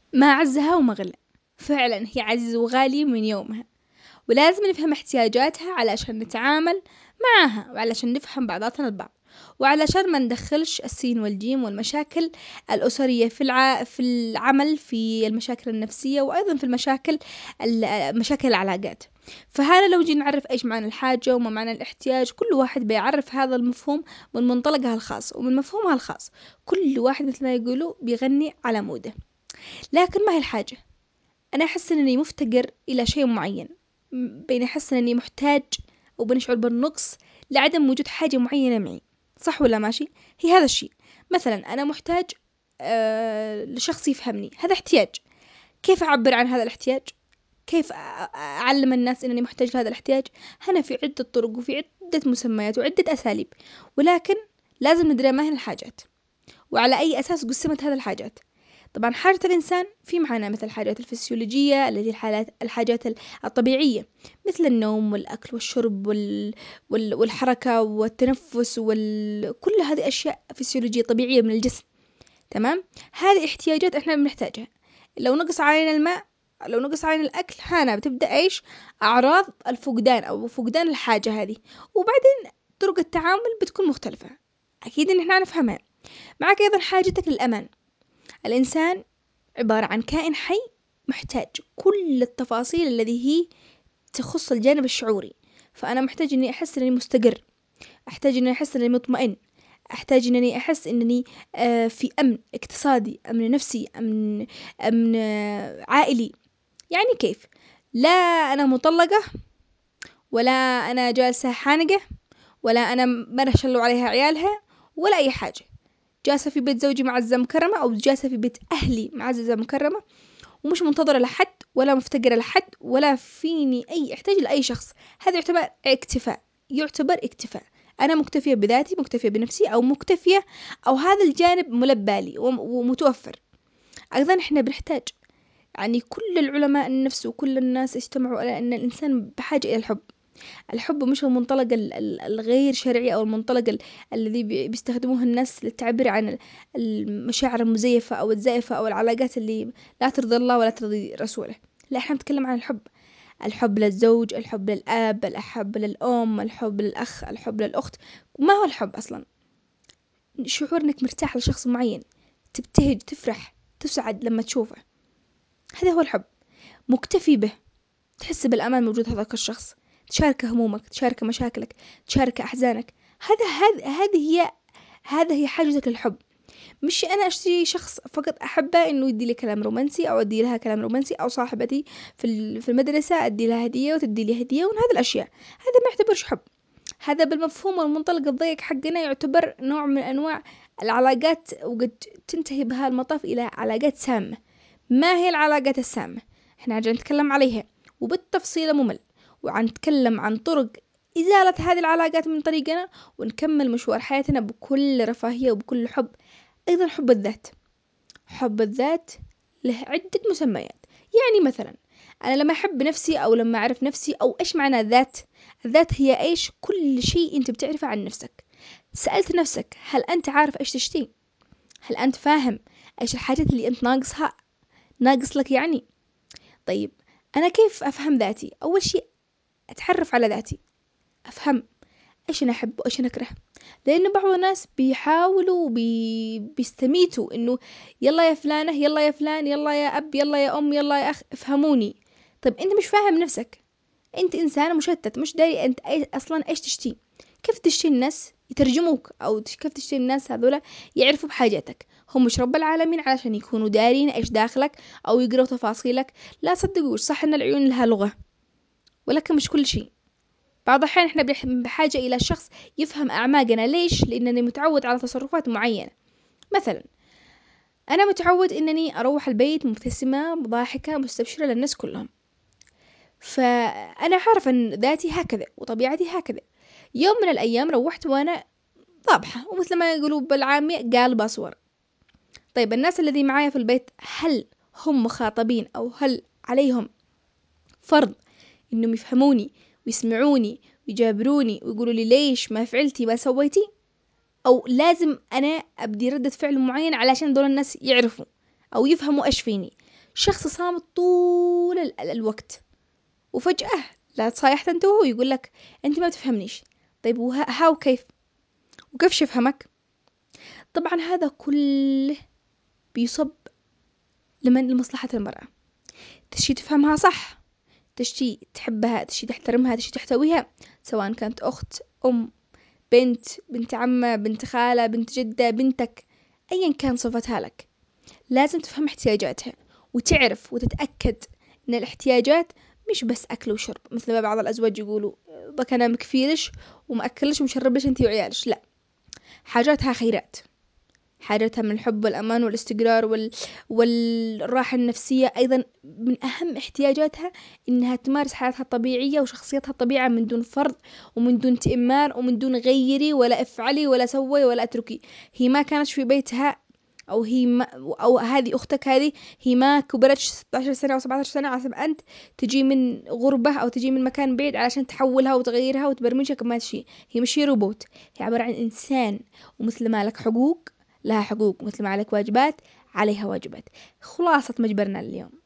ما أعزها وما غلى، فعلا هي عزيز وغالي من يومها، ولازم نفهم احتياجاتها علشان نتعامل معها، وعلشان نفهم بعضاتنا البعض، وعلشان ما ندخلش السين والجيم والمشاكل الأسرية في العمل، في المشاكل النفسية، وأيضا في مشاكل العلاقات. فهذا لو جينا نعرف إيش معنى الحاجة وما معنى الاحتياج، كل واحد بيعرف هذا المفهوم من منطلقها الخاص ومن مفهومها الخاص. كل واحد مثل ما يقولوا بيغني على موده. لكن ما هي الحاجة؟ أنا أحس أنني مفتقر إلى شيء معين، بين أحس أنني محتاج أو بنشعر بالنقص لعدم وجود حاجة معينة معي. صح ولا ماشي؟ هي هذا الشيء. مثلا أنا محتاج لشخص يفهمني، هذا احتياج. كيف أعبر عن هذا الاحتياج؟ كيف أعلم الناس أنني محتاج لهذا الاحتياج؟ هنا في عدة طرق وفي عدة مسميات وعدة أساليب، ولكن لازم ندري ما هي الحاجات وعلى أي أساس قسمت هذه الحاجات. طبعا حاجة الإنسان في معنا مثل الحاجات الفسيولوجية التي الحاجات الطبيعية، مثل النوم والأكل والشرب والحركة والتنفس كل هذه أشياء فسيولوجية طبيعية من الجسم. تمام، هذه احتياجات إحنا بنحتاجها. لو نقص علينا الماء، لو نقص علينا الأكل، هنا بتبدأ إيش أعراض الفقدان أو فقدان الحاجة هذه، وبعدين طرق التعامل بتكون مختلفة، أكيد إن إحنا نفهمها. معك أيضا حاجتك للأمان. الإنسان عبارة عن كائن حي محتاج كل التفاصيل الذي هي تخص الجانب الشعوري. فأنا محتاج أني أحس أنني مستقر، أحتاج أني أحس أنني مطمئن، أحتاج أنني أحس أنني في أمن اقتصادي، أمن نفسي، أمن عائلي. يعني كيف؟ لا أنا مطلقة، ولا أنا جالسة حانقة، ولا أنا مرة شلوا عليها عيالها، ولا أي حاجة. جالسة في بيت زوجي معزة مكرمة، أو جالسة في بيت أهلي معززة مكرمة، ومش منتظرة لحد ولا مفتقرة لحد ولا فيني أي احتاج لأي شخص. هذا يعتبر اكتفاء، يعتبر اكتفاء. أنا مكتفية بذاتي، مكتفية بنفسي، أو مكتفية، أو هذا الجانب ملبالي ومتوفر. أيضا إحنا بنحتاج، يعني كل العلماء النفس وكل الناس اجتمعوا على أن الإنسان بحاجة إلى الحب. الحب مش المنطلق الغير شرعي أو المنطلق الذي بيستخدموه الناس للتعبير عن المشاعر المزيفة أو الزائفة أو العلاقات اللي لا ترضي الله ولا ترضي رسوله. لا، احنا نتكلم عن الحب. الحب للزوج، الحب للأب، الحب للأم، الحب للأخ، الحب للأخت. ما هو الحب أصلا؟ شعور انك مرتاح لشخص معين، تبتهج، تفرح، تسعد لما تشوفه، هذا هو الحب. مكتفي به، تحس بالأمان موجود هذاك الشخص، تشارك همومك، تشارك مشاكلك، تشارك أحزانك. هذا هي حاجتك للحب. مش أنا أشتري شخص فقط أحبه إنه يدي لي كلام رومانسي، أو أدي لها كلام رومانسي، أو صاحبتي في المدرسة أدي لها هدية وتدي لي هدية، ومن هذه الأشياء. هذا ما يعتبرش حب. هذا بالمفهوم والمنطلق الضيق حقنا يعتبر نوع من أنواع العلاقات، وقد تنتهي بها المطاف إلى علاقات سامة. ما هي العلاقات السامة؟ احنا عجل نتكلم عليها وبالتفصيل ممل، وعنتكلم عن طرق إزالة هذه العلاقات من طريقنا، ونكمل مشوار حياتنا بكل رفاهية وبكل حب. أيضا حب الذات. حب الذات له عدة مسميات. يعني مثلا أنا لما أحب نفسي، أو لما أعرف نفسي، أو إيش معنى الذات؟ الذات هي إيش؟ كل شيء أنت بتعرفه عن نفسك. سألت نفسك هل أنت عارف إيش تشتي؟ هل أنت فاهم إيش الحاجات اللي أنت ناقصها، ناقص لك يعني؟ طيب، أنا كيف أفهم ذاتي؟ أول شيء أتعرف على ذاتي، أفهم إيش أنا أحب وإيش أنا أكره. لأن بعض الناس بيحاولوا بيستميتوا إنه يلا يا فلانة، يلا يا فلان، يلا يا أب، يلا يا أم، يلا يا أخ، افهموني. طيب أنت مش فاهم نفسك، أنت إنسان مشتت، مش داري أنت أصلا إيش تشتي. كيف تشتي الناس يترجموك، أو كيف تشتي الناس هذولا يعرفوا بحاجاتك؟ هم مش رب العالمين علشان يكونوا دارين إيش داخلك أو يقروا تفاصيلك. لا صدقوش، صح إن العيون لها لغة، ولكن مش كل شيء. بعض الأحيان إحنا بحاجة إلى شخص يفهم أعماقنا. ليش؟ لأنني متعود على تصرفات معينة. مثلا أنا متعود أنني أروح البيت مبتسمة ضاحكة مستبشرة للناس كلهم، فأنا عارفة أن ذاتي هكذا وطبيعتي هكذا. يوم من الأيام روحت وأنا ضابحة، ومثل ما يقولوا بالعامية قال صور. طيب الناس الذي معايا في البيت، هل هم مخاطبين أو هل عليهم فرض إنهم يفهموني ويسمعوني ويجابروني ويقولوا لي ليش ما فعلتي ما سويتي؟ أو لازم أنا أبدي ردة فعل معين علشان دول الناس يعرفوا أو يفهموا إيش فيني؟ شخص صامت طول الوقت، وفجأة لا تصايح انت وهو يقول لك انت ما تفهمنيش. طيب وهاو كيف؟ وكيف يفهمك؟ طبعا هذا كله بيصب لمصلحة المرأة. تشي تفهمها صح، تشتي تحبها، تشتي تحترمها، تشتي تحتويها، سواء كانت أخت، أم، بنت عمة، بنت خالة، بنت جدة، بنتك، أيا كان صفتها لك، لازم تفهم احتياجاتها وتعرف وتتأكد إن الاحتياجات مش بس أكل وشرب، مثل ما بعض الأزواج يقولوا بك أنا مكفيلش ومأكلش ومشربش أنتي وعيالش، لا، حاجاتها خيرات، حاجتها من الحب والأمان والاستقرار والراحة النفسية. أيضا من أهم احتياجاتها إنها تمارس حياتها الطبيعية وشخصيتها الطبيعية من دون فرض ومن دون تئمار ومن دون غيري ولا افعلي ولا سوي ولا اتركي. هي ما كانت في بيتها، أو هي ما أو هذه أختك، هذه هي ما كبرتش 16 سنة أو 17 سنة عشان أنت تجي من غربة أو تجي من مكان بعيد علشان تحولها وتغيرها وتبرمجها. ما شيء، هي مش روبوت، هي عبارة عن إنسان، ومثل ما لك حقوق لها حقوق، مثل ما عليك واجبات عليها واجبات. خلاصة مجبرنا اليوم.